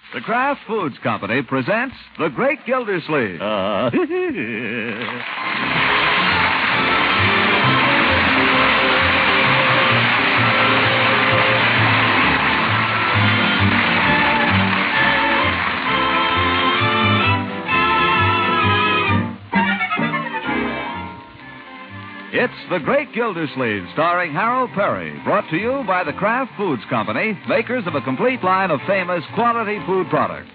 The Kraft Foods Company presents The Great Gildersleeve. It's The Great Gildersleeve, starring Harold Perry, brought to you by the Kraft Foods Company, makers of a complete line of famous quality food products.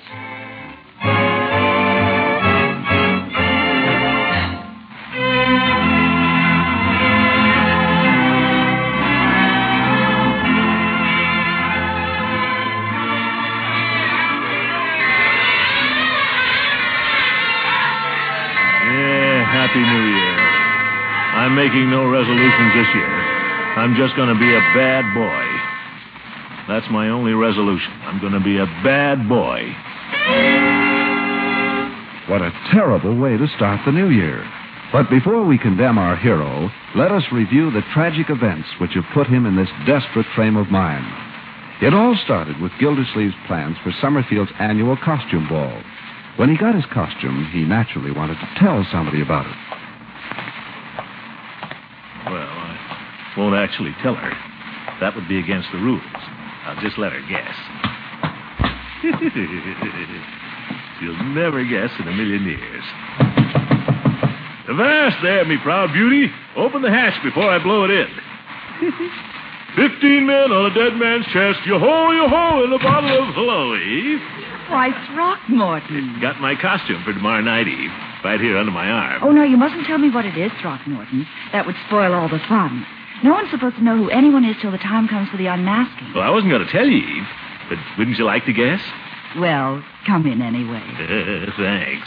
Happy New Year. I'm making no resolutions this year. I'm just going to be a bad boy. That's my only resolution. I'm going to be a bad boy. What a terrible way to start the new year. But before we condemn our hero, let us review the tragic events which have put him in this desperate frame of mind. It all started with Gildersleeve's plans for Summerfield's annual costume ball. When he got his costume, he naturally wanted to tell somebody about it. Well, I won't actually tell her. That would be against the rules. I'll just let her guess. She'll never guess in a million years. Avast there, me proud beauty. Open the hatch before I blow it in. 15 men on a dead man's chest. Yo-ho, yo-ho, in a bottle of hello, Eve. Why, Throckmorton. Got my costume for tomorrow night, Eve. Right here under my arm. Oh, no, you mustn't tell me what it is, Throckmorton. That would spoil all the fun. No one's supposed to know who anyone is till the time comes for the unmasking. Well, I wasn't going to tell you, Eve. But wouldn't you like to guess? Well, come in anyway. Thanks.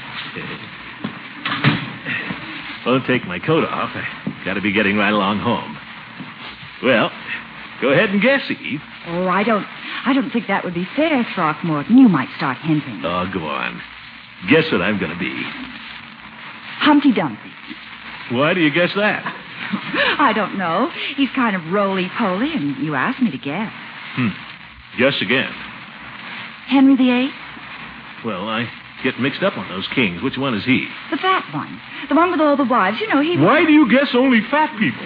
Won't take my coat off. I got to be getting right along home. Well, go ahead and guess, Eve. Oh, I don't think that would be fair, Throckmorton. You might start hinting. Oh, go on. Guess what I'm going to be. Humpty Dumpty. Why do you guess that? I don't know. He's kind of roly-poly, and you asked me to guess. Guess again. Henry VIII? Well, I get mixed up on those kings. Which one is he? The fat one. The one with all the wives. You know, he... Why do you guess only fat people?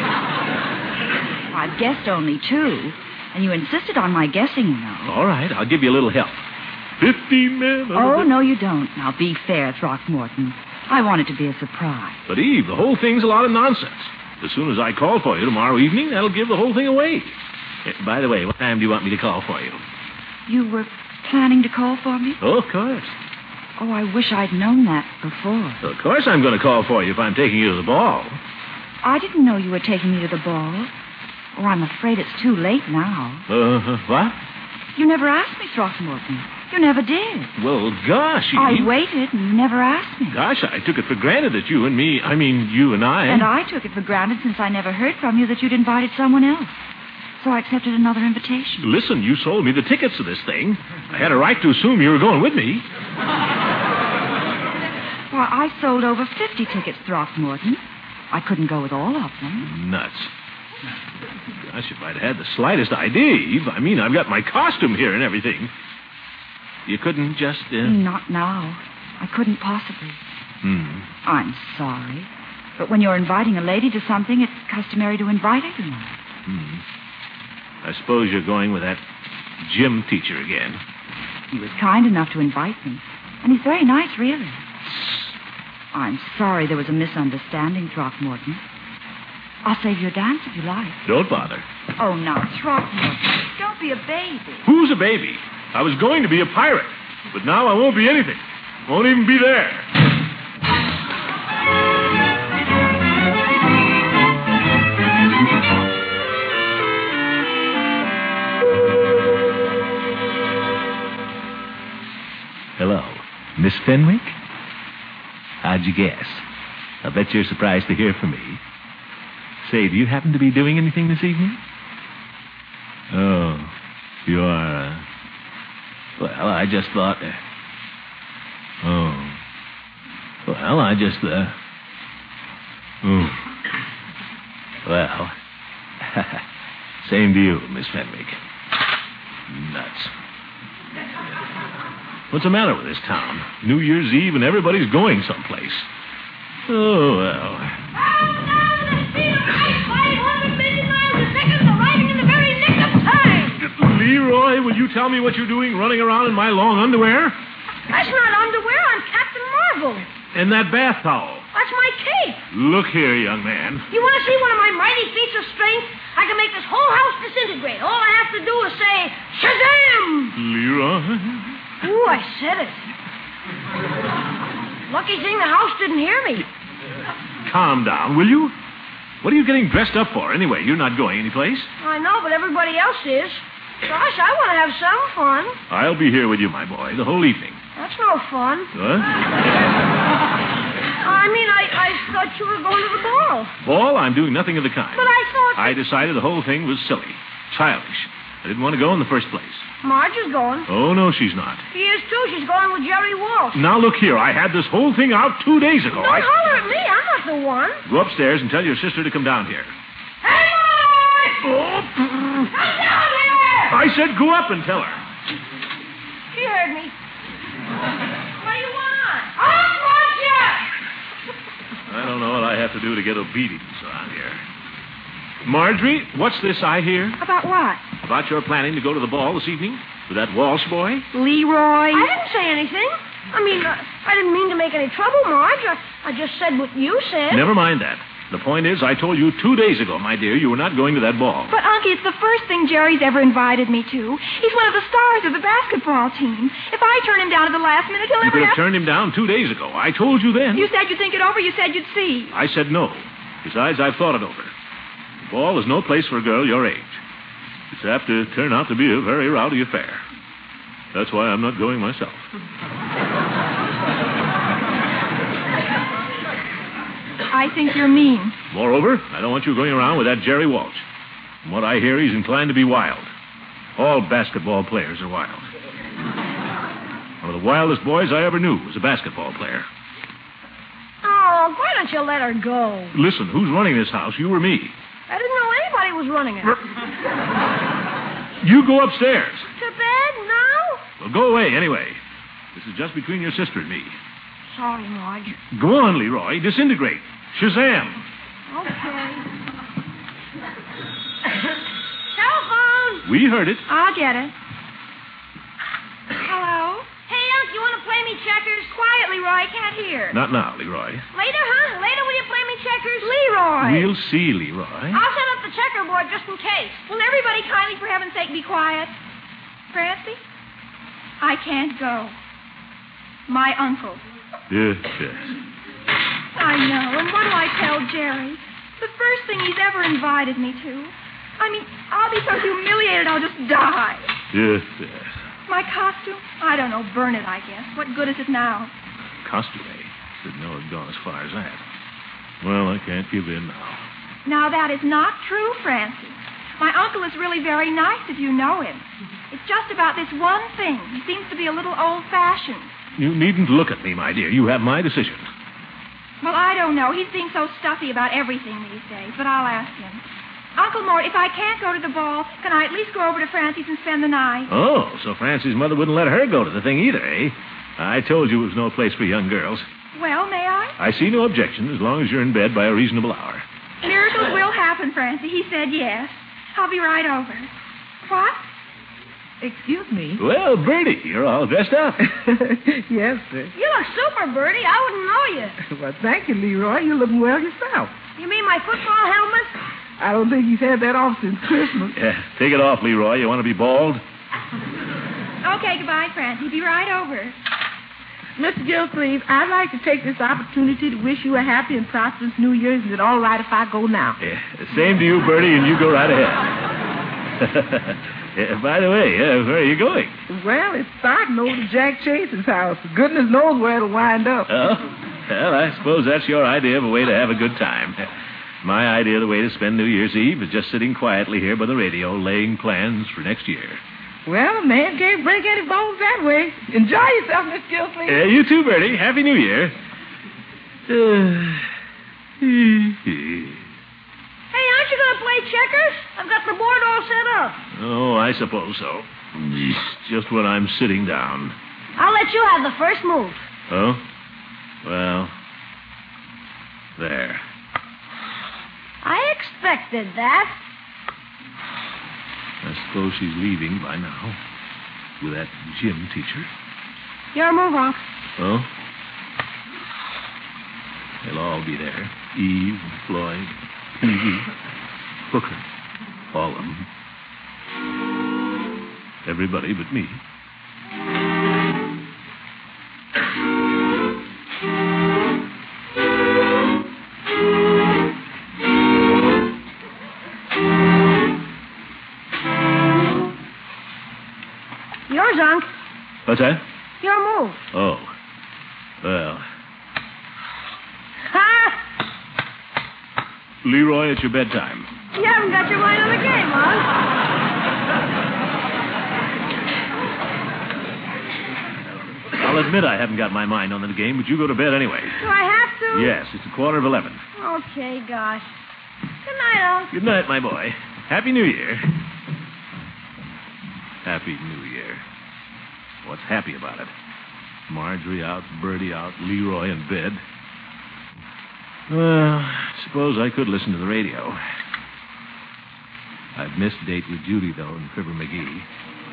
I've guessed only two. And you insisted on my guessing, you know. All right, I'll give you a little help. 15 men... Oh, no, you don't. Now, be fair, Throckmorton. I want it to be a surprise. But, Eve, the whole thing's a lot of nonsense. As soon as I call for you tomorrow evening, that'll give the whole thing away. By the way, what time do you want me to call for you? You were planning to call for me? Oh, of course. Oh, I wish I'd known that before. Of course I'm going to call for you if I'm taking you to the ball. I didn't know you were taking me to the ball. Oh, I'm afraid it's too late now. What? You never asked me, Throckmorton. You never did. Well, gosh, Eve. I waited, and you never asked me. Gosh, I took it for granted that you and I... And I took it for granted since I never heard from you that you'd invited someone else. So I accepted another invitation. Listen, you sold me the tickets to this thing. I had a right to assume you were going with me. Well, I sold over 50 tickets, Throckmorton. I couldn't go with all of them. Nuts. Gosh, if I'd had the slightest idea, Eve. I've got my costume here and everything. You couldn't just... Not now. I couldn't possibly. I'm sorry. But when you're inviting a lady to something, it's customary to invite her, you know. I suppose you're going with that gym teacher again. He was kind enough to invite me. And he's very nice, really. I'm sorry there was a misunderstanding, Throckmorton. I'll save you a dance if you like. Don't bother. Oh, now, Throckmorton, don't be a baby. Who's a baby? I was going to be a pirate, but now I won't be anything. Won't even be there. Hello, Miss Fenwick? How'd you guess? I bet you're surprised to hear from me. Say, do you happen to be doing anything this evening? Oh, you are, Well, I just thought... Well, I just, Well, same to you, Miss Fenwick. Nuts. What's the matter with this town? New Year's Eve and everybody's going someplace. Oh, well. Leroy, will you tell me what you're doing running around in my long underwear? That's not underwear. I'm Captain Marvel. And that bath towel. That's my cape. Look here, young man. You want to see one of my mighty feats of strength? I can make this whole house disintegrate. All I have to do is say, Shazam! Leroy? Ooh, I said it. Lucky thing the house didn't hear me. Calm down, will you? What are you getting dressed up for, anyway? You're not going anyplace. I know, but everybody else is. Gosh, I want to have some fun. I'll be here with you, my boy, the whole evening. That's no fun. What? I thought you were going to the ball. Ball? I'm doing nothing of the kind. But I thought... I decided the whole thing was silly. Childish. I didn't want to go in the first place. Marge is going. Oh, no, she's not. She is, too. She's going with Jerry Walsh. Now, look here. I had this whole thing out 2 days ago. Don't holler at me. I'm not the one. Go upstairs and tell your sister to come down here. Hey, Marge! Oh. Come down here! I said go up and tell her. She heard me. What do you want? I want you! I don't know what I have to do to get obedience around here. Marjorie, what's this I hear? About what? About your planning to go to the ball this evening with that Walsh boy? Leroy? I didn't say anything. I didn't mean to make any trouble, Marge. I just said what you said. Never mind that. The point is, I told you 2 days ago, my dear, you were not going to that ball. But, Unky, it's the first thing Jerry's ever invited me to. He's one of the stars of the basketball team. If I turn him down at the last minute, he'll You never could have... have turned him down 2 days ago. I told you then. You said you'd think it over. You said you'd see. I said no. Besides, I've thought it over. The ball is no place for a girl your age. It's apt to turn out to be a very rowdy affair. That's why I'm not going myself. I think you're mean. Moreover, I don't want you going around with that Jerry Walsh. From what I hear, he's inclined to be wild. All basketball players are wild. One of the wildest boys I ever knew was a basketball player. Oh, why don't you let her go? Listen, who's running this house, you or me? I didn't know anybody was running it. You go upstairs. To bed now? Well, go away anyway. This is just between your sister and me. Sorry, Marge. Go on, Leroy. Disintegrate. Shazam. Okay. Telephone! We heard it. I'll get it. Hello? Hey, Unc, you want to play me checkers? Quiet, Leroy. I can't hear. Not now, Leroy. Later, huh? Later, will you play me checkers? Leroy! We'll see, Leroy. I'll set up the checkerboard just in case. Will everybody kindly, for heaven's sake, be quiet? Francie? I can't go. My uncle. Yes. I know, and what do I tell Jerry? The first thing he's ever invited me to. I'll be so humiliated I'll just die. Yes. My costume? I don't know. Burn it, I guess. What good is it now? Costume, eh? Didn't know it'd gone as far as that. Well, I can't give in now. Now, that is not true, Francie. My uncle is really very nice if you know him. It's just about this one thing. He seems to be a little old-fashioned. You needn't look at me, my dear. You have my decision. Well, I don't know. He's being so stuffy about everything these days, but I'll ask him. Uncle Mort, if I can't go to the ball, can I at least go over to Francie's and spend the night? Oh, so Francie's mother wouldn't let her go to the thing either, eh? I told you it was no place for young girls. Well, may I? I see no objection as long as you're in bed by a reasonable hour. Miracles will happen, Francie. He said yes. I'll be right over. What? Excuse me. Well, Bertie, you're all dressed up. Yes, sir. You look super, Bertie. I wouldn't know you. Well, thank you, Leroy. You're looking well yourself. You mean my football helmet? I don't think he's had that off since Christmas. Yeah, take it off, Leroy. You want to be bald? Okay, goodbye, Francie. Be right over. Mr. Gilsleeve, I'd like to take this opportunity to wish you a happy and prosperous New Year. Is it all right if I go now? Yeah, same to you, Bertie, and you go right ahead. By the way, where are you going? Well, it's starting over to Jack Chase's house. Goodness knows where it'll wind up. Oh? Well, I suppose that's your idea of a way to have a good time. My idea of the way to spend New Year's Eve is just sitting quietly here by the radio, laying plans for next year. Well, a man can't break any bones that way. Enjoy yourself, Miss Gilsleeve. You too, Bertie. Happy New Year. Hey, aren't you going to play checkers? I've got the board all set up. Oh, I suppose so. Just when I'm sitting down. I'll let let you have the first move. Oh? Well, there. I expected that. I suppose she's leaving by now with that gym teacher. Your move, Unc. Oh? They'll all be there. Eve, Floyd, Peavy, Hooker. All of them. Everybody but me. Yours, Unc. What's that? Your move. Oh. Well. Ha! Leroy, it's your bedtime. You haven't got your mind on the game, Unc. I'll admit I haven't got my mind on the game, but you go to bed anyway. Do I have to? Yes, it's 11:15. Okay, gosh. Good night, Unc. Good night, my boy. Happy New Year. Happy New Year. What's happy about it? Marjorie out, Bertie out, Leroy in bed. Well, suppose I could listen to the radio. I've missed date with Judy, though, and Fibber McGee.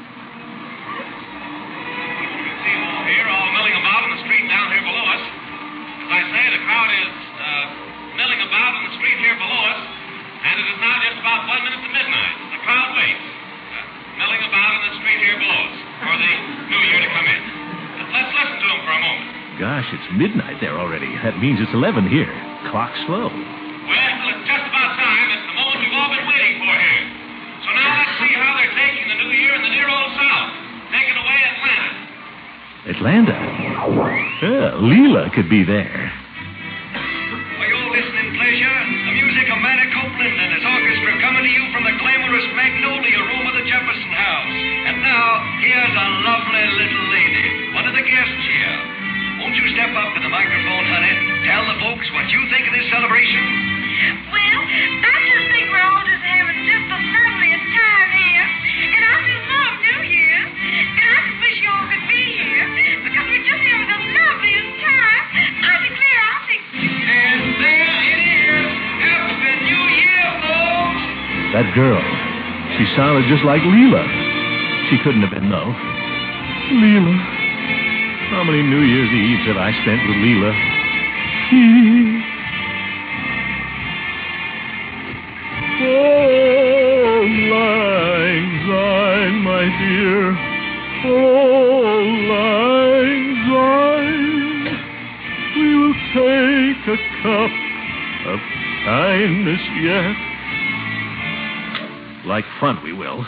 Here, all milling about in the street down here below us. As I say, the crowd is milling about in the street here below us, and it is now just about 1 minute to midnight. The crowd waits, milling about in the street here below us for the new year to come in. Let's listen to them for a moment. Gosh, it's midnight there already. That means it's 11 here. Clock's slow. Well, it's just about time. It's the moment we've all been waiting for here. So now let's see how they're taking the new year in the near old South. Taking away Atlanta. Atlanta? Leela could be there. For your listening pleasure, the music of Manny Copeland and his orchestra coming to you from the glamorous Magnolia room of the Jefferson House. And now, here's a lovely little lady, one of the guests here. Won't you step up to the microphone, honey? Tell the folks what you think of this celebration. Well, I just think we're all just having just the loveliest time here. And I just love New Year. And I just wish you all could be here. Because we're just having the loveliest time. I declare I'll take... And there it is. Happy New Year, folks. That girl. She sounded just like Leela. She couldn't have been, though. Leela. How many New Year's Eves have I spent with Leela? Oh, lang syne, my dear. Oh, lang syne. We will take a cup of kindness yet. Like fun, we will.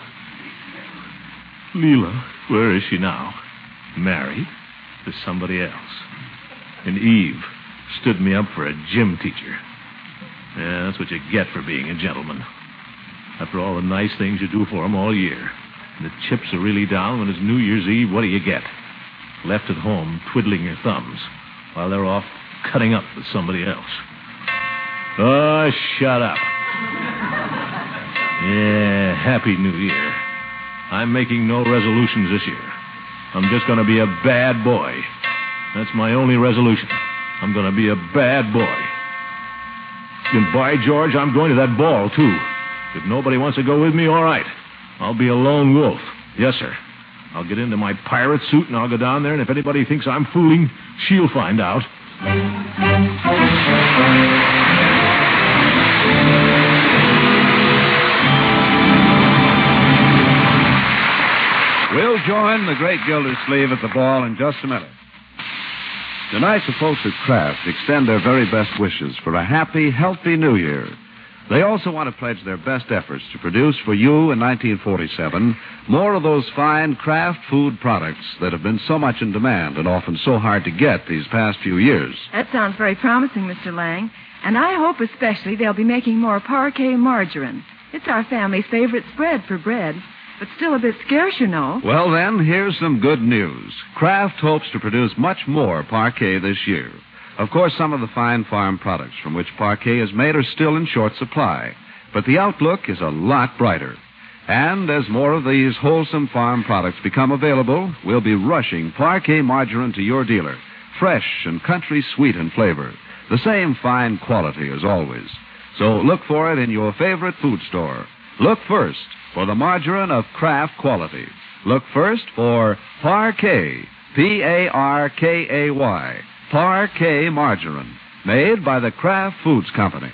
Leela, where is she now? Married? To somebody else. And Eve stood me up for a gym teacher. Yeah, that's what you get for being a gentleman. After all the nice things you do for them all year. And the chips are really down when it's New Year's Eve, what do you get? Left at home twiddling your thumbs while they're off cutting up with somebody else. Oh, shut up. Yeah, Happy New Year. I'm making no resolutions this year. I'm just going to be a bad boy. That's my only resolution. I'm going to be a bad boy. And by George, I'm going to that ball, too. If nobody wants to go with me, all right. I'll be a lone wolf. Yes, sir. I'll get into my pirate suit and I'll go down there, and if anybody thinks I'm fooling, she'll find out. We'll join the great Gildersleeve at the ball in just a minute. Tonight, the folks at Kraft extend their very best wishes for a happy, healthy New Year. They also want to pledge their best efforts to produce for you in 1947 more of those fine Kraft food products that have been so much in demand and often so hard to get these past few years. That sounds very promising, Mr. Lang. And I hope especially they'll be making more parquet margarine. It's our family's favorite spread for bread, but still a bit scarce, you know. Well, then, here's some good news. Kraft hopes to produce much more parquet this year. Of course, some of the fine farm products from which parquet is made are still in short supply, but the outlook is a lot brighter. And as more of these wholesome farm products become available, we'll be rushing Parquet margarine to your dealer. Fresh and country sweet in flavor. The same fine quality as always. So look for it in your favorite food store. Look first for the margarine of Kraft quality. Look first for Parquet, P-A-R-K-A-Y, Parquet margarine, made by the Kraft Foods Company.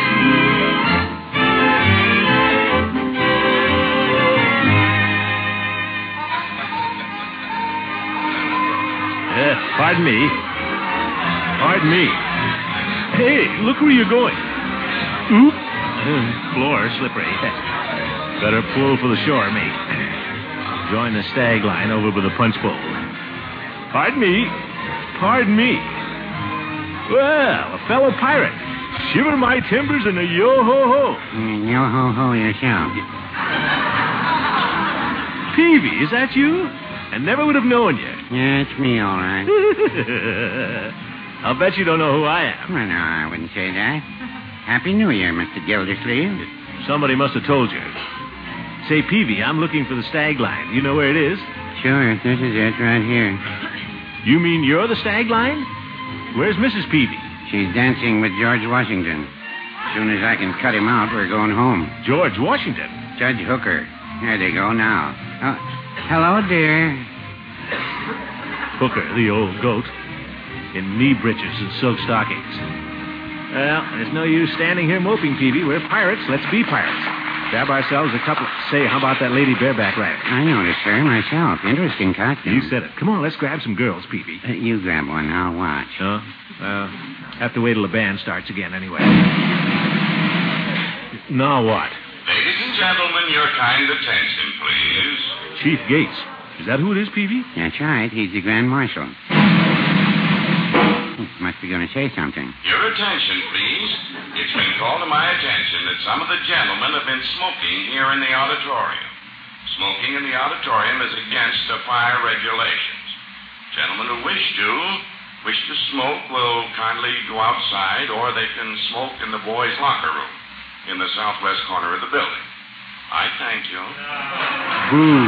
Pardon me. Pardon me. Hey, look where you're going. Oop. Floor slippery. Better pull for the shore, mate. Join the stag line over by the punch bowl. Pardon me. Pardon me. Well, a fellow pirate. Shiver my timbers and a yo-ho-ho. Yo-ho-ho yourself. Peavy, is that you? I never would have known you. Yeah, it's me, all right. I'll bet you don't know who I am. Well, no, I wouldn't say that. Happy New Year, Mr. Gildersleeve. Somebody must have told you. Say, Peavy, I'm looking for the stag line. You know where it is? Sure, this is it right here. You mean you're the stag line? Where's Mrs. Peavy? She's dancing with George Washington. As soon as I can cut him out, we're going home. George Washington? Judge Hooker. There they go now. Oh, hello, dear. Hooker, the old goat, in knee breeches and silk stockings. Well, there's no use standing here moping, Peavy. We're pirates. Let's be pirates. Grab ourselves a couple. Say, how about that lady bareback rider? I noticed her myself. Interesting costume. You said it. Come on, let's grab some girls, Peavy. You grab one. I'll watch. Huh? Have to wait till the band starts again anyway. Now what? Ladies and gentlemen, your kind attention, please. Chief Gates. Is that who it is, Peavy? That's right. He's the Grand Marshal. Must be going to say something. Your attention, please. It's been called to my attention that some of the gentlemen have been smoking here in the auditorium. Smoking in the auditorium is against the fire regulations. Gentlemen who wish to smoke will kindly go outside, or they can smoke in the boys' locker room in the southwest corner of the building. I thank you. Boo.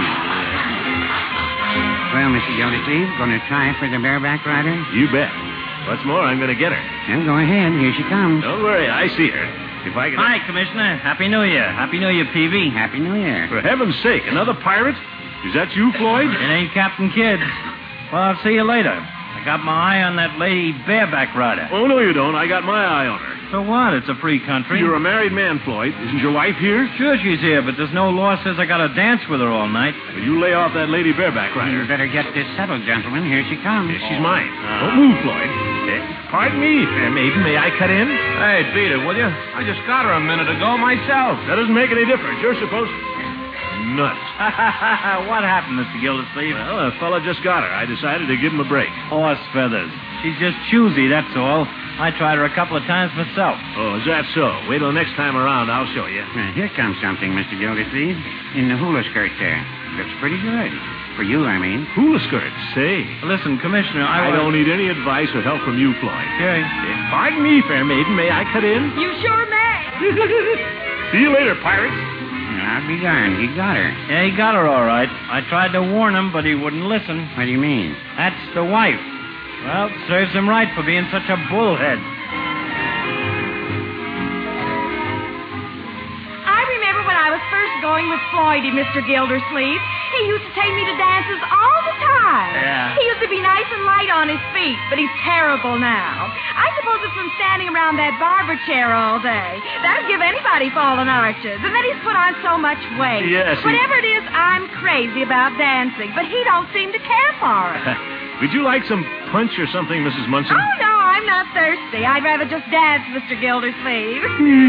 Well, Mr. Gildersleeve, going to try for the bareback rider? You bet. What's more, I'm going to get her. Well, go ahead. Here she comes. Don't worry, I see her. If I can... Hi, Commissioner. Happy New Year. Happy New Year, Peavy. Happy New Year. For heaven's sake, another pirate? Is that you, Floyd? It ain't Captain Kidd. Well, I'll see you later. I got my eye on that lady bareback rider. Oh, no, you don't. I got my eye on her. So what? It's a free country. You're a married man, Floyd. Isn't your wife here? Sure she's here, but there's no law says I gotta dance with her all night. Well, you lay off that lady bareback rider. You better get this settled, gentlemen. Here she comes. Yes, she's mine. Don't move, Floyd. Pardon me, fair maiden. May I cut in? Hey, beat it, will you? I just got her a minute ago myself. That doesn't make any difference. You're supposed... Nuts. What happened, Mr. Gildersleeve? Well, a fella just got her. I decided to give him a break. Horse feathers. She's just choosy, that's all. I tried her a couple of times myself. Oh, is that so? Wait till next time around. I'll show you. Here comes something, Mr. Gildersleeve. In the hula skirt there. Looks pretty good. For you, I mean. Hula skirts? Say. Listen, Commissioner, I don't need any advice or help from you, Floyd. Okay. Pardon me, fair maiden. May I cut in? You sure may. See you later, pirates. I'll be darned. He got her. Yeah, he got her all right. I tried to warn him, but he wouldn't listen. What do you mean? That's the wife. Well, serves him right for being such a bullhead. I remember when I was first going with Floydie, Mr. Gildersleeve. He used to take me to dances all the time. Yeah. He used to be nice and light on his feet, but he's terrible now. I suppose it's from standing around that barber chair all day. That'd give anybody fallen arches. And then he's put on so much weight. Yes. Whatever it is, I'm crazy about dancing, but he don't seem to care for it. Would you like some punch or something, Mrs. Munson? Oh, no, I'm not thirsty. I'd rather just dance, Mr. Gildersleeve.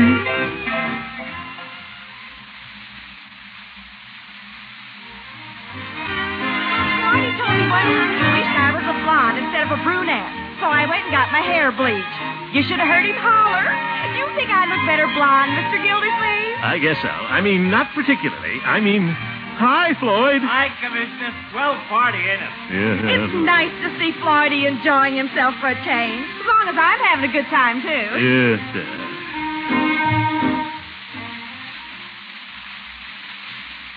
Floydie told me one time he wished I was a blonde instead of a brunette, so I went and got my hair bleached. You should have heard him holler. Do you think I look better blonde, Mr. Gildersleeve? I guess so. I mean, not particularly. I mean... Hi, Floyd. Hi, Commissioner. Swell party, ain't it? Yeah. It's nice to see Floydie enjoying himself for a change, as long as I'm having a good time, too. Yes,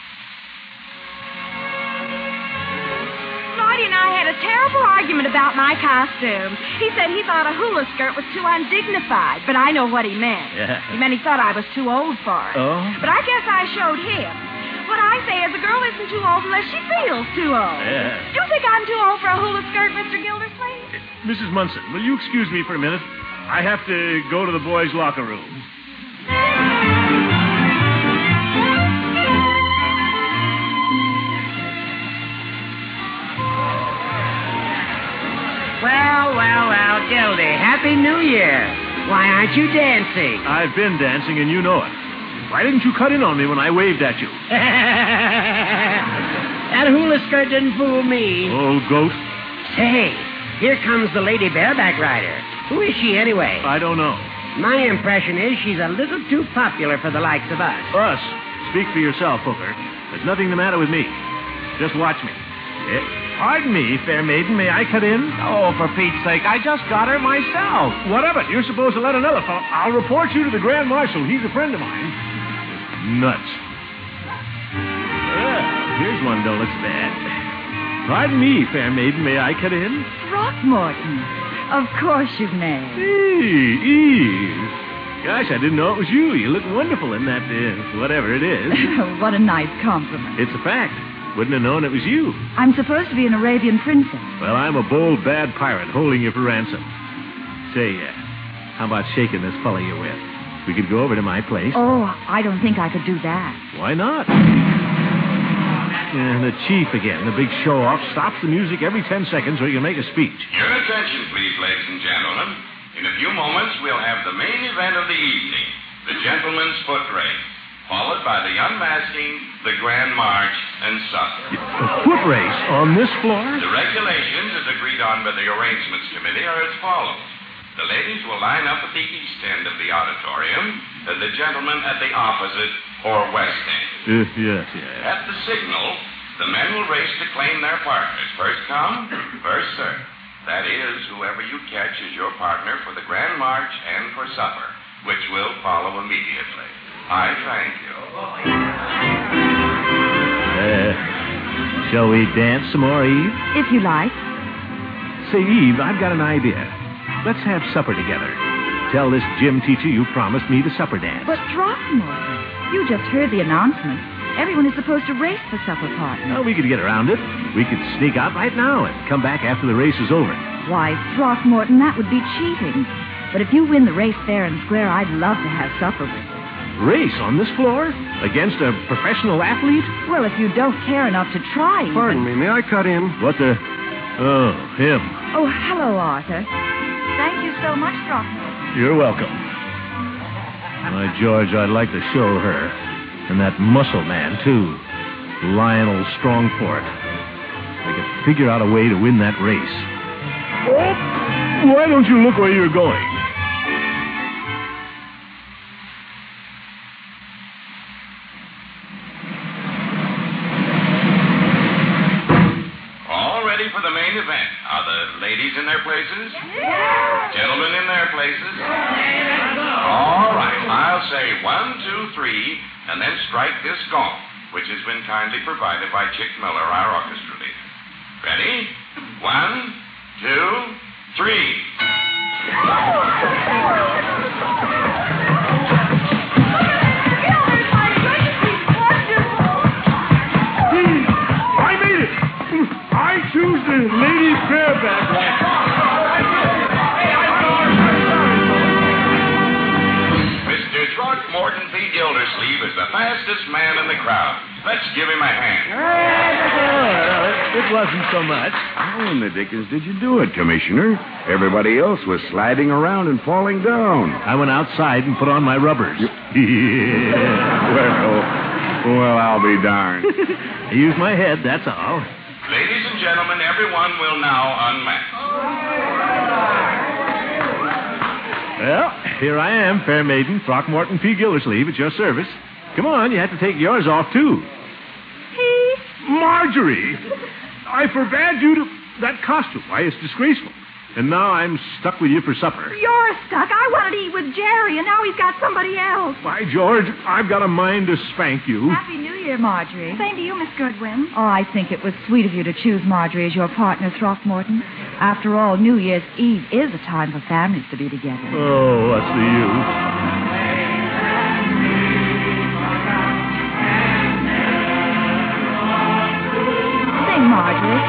and I had a terrible argument about my costume. He said he thought a hula skirt was too undignified, but I know what he meant. Yeah. He meant he thought I was too old for it. Oh? But I guess I showed him. What I say is a girl isn't too old unless she feels too old. Yeah. Do you think I'm too old for a hula skirt, Mr. Gildersleeve? Mrs. Munson, will you excuse me for a minute? I have to go to the boys' locker room. Well, Gildy, Happy New Year. Why aren't you dancing? I've been dancing, and you know it. Why didn't you cut in on me when I waved at you? That hula skirt didn't fool me. Old goat. Say, here comes the lady bareback rider. Who is she anyway? I don't know. My impression is she's a little too popular for the likes of us. Us? Speak for yourself, Hooker. There's nothing the matter with me. Just watch me. Pardon me, fair maiden. May I cut in? Oh, for Pete's sake, I just got her myself. What of it? You're supposed to let another fellow. I'll report you to the Grand Marshal. He's a friend of mine. Nuts. Well, here's one don't look bad. Pardon me, fair maiden. May I cut in? Throckmorton. Of course you may. Eve. Gosh, I didn't know it was you. You look wonderful in that, whatever it is. What a nice compliment. It's a fact. Wouldn't have known it was you. I'm supposed to be an Arabian princess. Well, I'm a bold, bad pirate holding you for ransom. Say, how about shaking this fellow you're with? We could go over to my place. Oh, I don't think I could do that. Why not? And the chief again, the big show-off, stops the music every 10 seconds or he can make a speech. Your attention, please, ladies and gentlemen. In a few moments, we'll have the main event of the evening, the gentleman's foot race, followed by the unmasking, the grand march, and supper. A foot race on this floor? The regulations, as agreed on by the arrangements committee, are as follows. The ladies will line up at the east end of the auditorium, and the gentlemen at the opposite or west end. Yes. At the signal, the men will race to claim their partners. First come, first served. That is, whoever you catch is your partner for the grand march and for supper, which will follow immediately. I thank you. Shall we dance some more, Eve? If you like. Say, Eve, I've got an idea. Let's have supper together. Tell this gym teacher you promised me the supper dance. But Throckmorton, you just heard the announcement. Everyone is supposed to race for supper partners. Well, we could get around it. We could sneak out right now and come back after the race is over. Why, Throckmorton, that would be cheating. But if you win the race fair and square, I'd love to have supper with you. Race on this floor? Against a professional athlete? Well, if you don't care enough to try... Pardon me, may I cut in? What the... Oh, him. Oh, hello, Arthur. Thank you so much, Throckmorton. You're welcome. My George, I'd like to show her. And that muscle man, too. Lionel Strongport. I could figure out a way to win that race. Oh, why don't you look where you're going? All ready for the main event. Are the ladies in their places? Yeah. Gentlemen in their places? Yeah. All right. I'll say 1, 2, 3, and then strike this gong, which has been kindly provided by Chick Miller, our orchestra leader. Ready? 1, 2, 3. I made it! I choose the lady bareback rider. Mr. Throckmorton P. Gildersleeve is the fastest man in the crowd. Let's give him a hand. It wasn't so much. How in the dickens did you do it, Commissioner? Everybody else was sliding around and falling down. I went outside and put on my rubbers. Well, I'll be darned. I used my head, that's all. Ladies and gentlemen, everyone will now unmask. Well, here I am, fair maiden, Throckmorton P. Gildersleeve, at your service. Come on, you have to take yours off, too. Pete? Marjorie! I forbade you to... That costume, why, it's disgraceful. And now I'm stuck with you for supper. You're stuck. I wanted to eat with Jerry, and now he's got somebody else. By George, I've got a mind to spank you. Happy New Year, Marjorie. Same to you, Miss Goodwin. Oh, I think it was sweet of you to choose Marjorie as your partner, Throckmorton. After all, New Year's Eve is a time for families to be together. Oh, what's the use? Sing, Marjorie.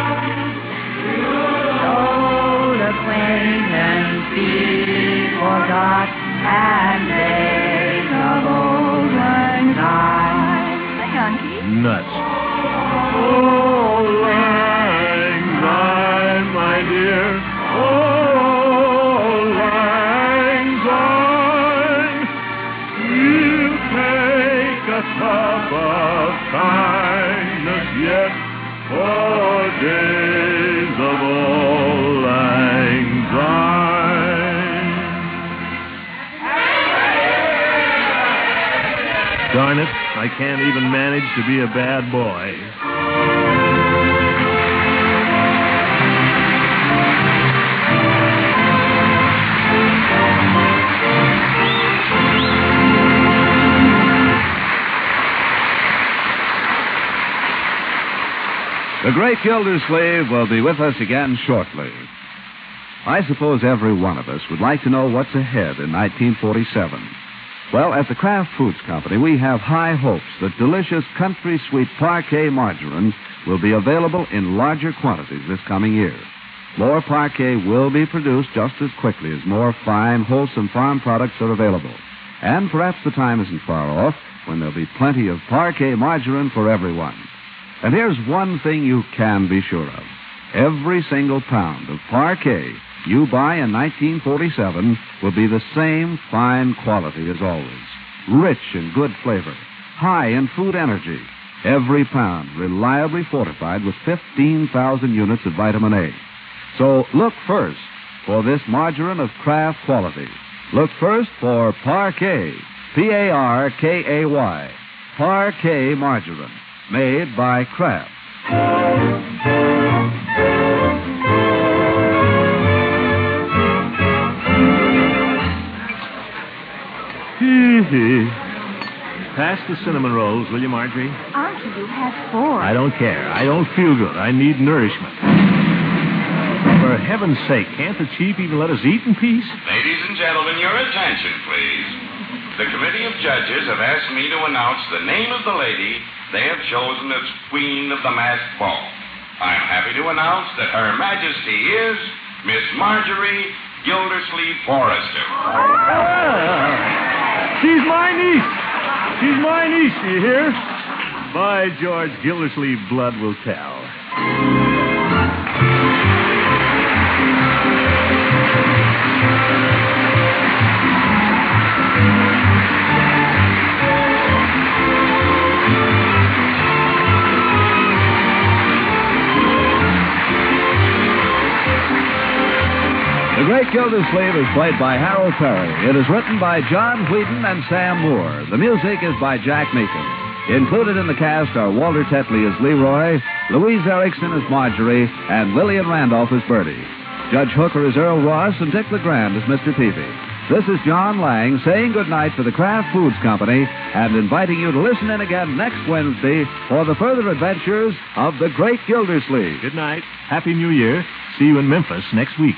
Old acquaintance be forgot, and days of old lang syne. Sing, Unky. Nuts. Oh, lang syne, my dear. Oh, lang syne. We'll take a cup of kindness yet for days of old lang syne. Darn it, I can't even manage to be a bad boy. The great Gildersleeve will be with us again shortly. I suppose every one of us would like to know what's ahead in 1947. Well, at the Kraft Foods Company, we have high hopes that delicious country sweet Parquet margarine will be available in larger quantities this coming year. More Parquet will be produced just as quickly as more fine, wholesome farm products are available. And perhaps the time isn't far off when there'll be plenty of Parquet margarine for everyone. And here's one thing you can be sure of. Every single pound of Parquet you buy in 1947 will be the same fine quality as always. Rich in good flavor, high in food energy. Every pound reliably fortified with 15,000 units of vitamin A. So look first for this margarine of Kraft quality. Look first for Parquet, Parkay, Parquet margarine, made by Kraft. Pass the cinnamon rolls, will you, Marjorie? Unky, you had 4. I don't care. I don't feel good. I need nourishment. For heaven's sake, can't the chief even let us eat in peace? Ladies and gentlemen, your attention, please. The committee of judges have asked me to announce the name of the lady they have chosen as Queen of the Masked Ball. I am happy to announce that Her Majesty is Miss Marjorie Gildersleeve Forrester. She's my niece. She's my niece, do you hear? By George, Gildersleeve blood will tell. The Great Gildersleeve is played by Harold Perry. It is written by John Whedon and Sam Moore. The music is by Jack Meakin. Included in the cast are Walter Tetley as Leroy, Louise Erickson as Marjorie, and Lillian Randolph as Bertie. Judge Hooker is Earl Ross, and Dick LeGrand is Mr. Peavy. This is John Lang saying goodnight for the Kraft Foods Company and inviting you to listen in again next Wednesday for the further adventures of the Great Gildersleeve. Good night. Happy New Year. See you in Memphis next week.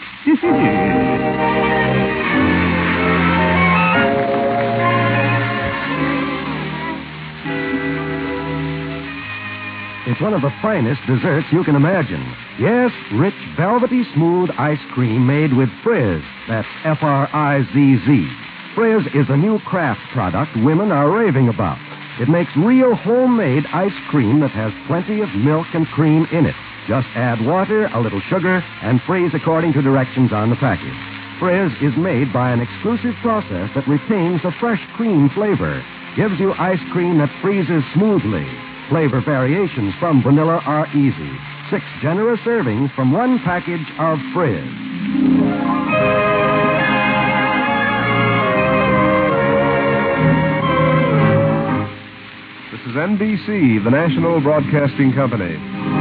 It's one of the finest desserts you can imagine. Yes, rich, velvety, smooth ice cream made with Frizz. That's F-R-I-Z-Z. Frizz is a new Kraft product women are raving about. It makes real homemade ice cream that has plenty of milk and cream in it. Just add water, a little sugar, and freeze according to directions on the package. Frizz is made by an exclusive process that retains the fresh cream flavor. Gives you ice cream that freezes smoothly. Flavor variations from vanilla are easy. 6 generous servings from one package of Frizz. This is NBC, the National Broadcasting Company.